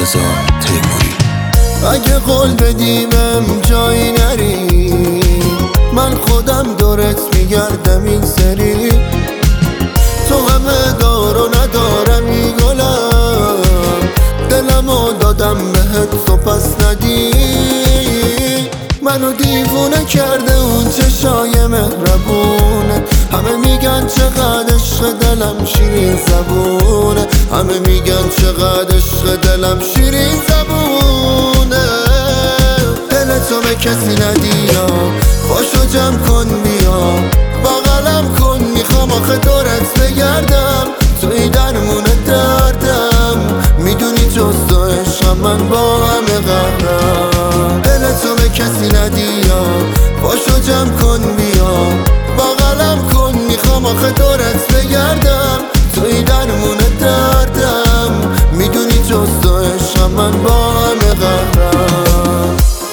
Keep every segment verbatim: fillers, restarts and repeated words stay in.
رضا تیموری. اگه قول بدیمم جایی نری، من خودم دورت میگردم این سری. تو همه دار و ندارمی گلم، دلمو دادم بهت تو پس ندی. منو دیوونه کرده اون چشای مهربونه، همه میگن چقدر عشق دلم شیرین زبونه، همه میگن چقدر عشق دلم شیرین زبونه. دل تو به کسی ندی یا باشو جمع کن بیا، بغلم کن میخوام آخه دورت بگردم. توی درمون دردم، میدونی جز تو عشقم من با همه قهرم. دل تو به کسی ندی یا باشو جمع کن بیا، بغلم کن میخوام آخه دورت بگردم. توی درمون دردم، میدونی جز تو عشقم من با همه قهرم.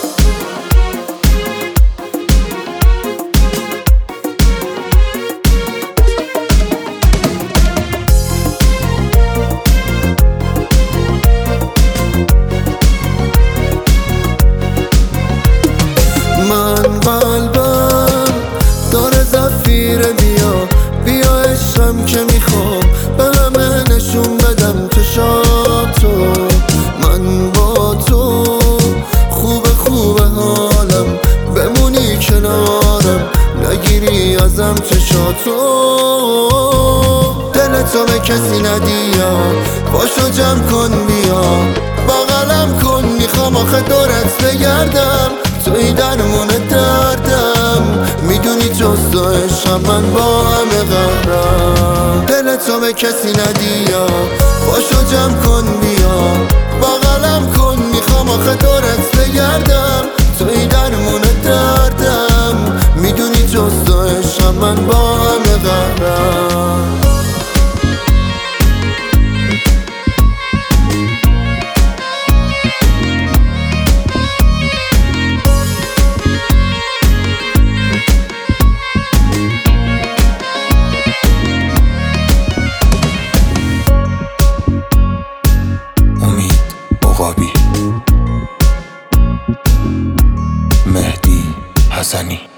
من قلبم داره زفیره، بیا بیا عشقم که میخوام به همه نشون بدم چشاتو. من با تو خوب خوب حالم، بمونی کنارم نگیری ازم چشاتو. دل تو به کسی ندی یا باشو جمع کن بیا، بغلم کن میخوام آخه دورت بگردم. توی درمون دردم، میدونی جز تو عشقم من با همه قهرم. دل تو به کسی ندی یا باشو جمع کن بیا، بغلم کن میخوام آخه دورت بگردم. توی درمون دردم، میدونی جز تو عشقم من با همه قهرم. مهدی حسنی.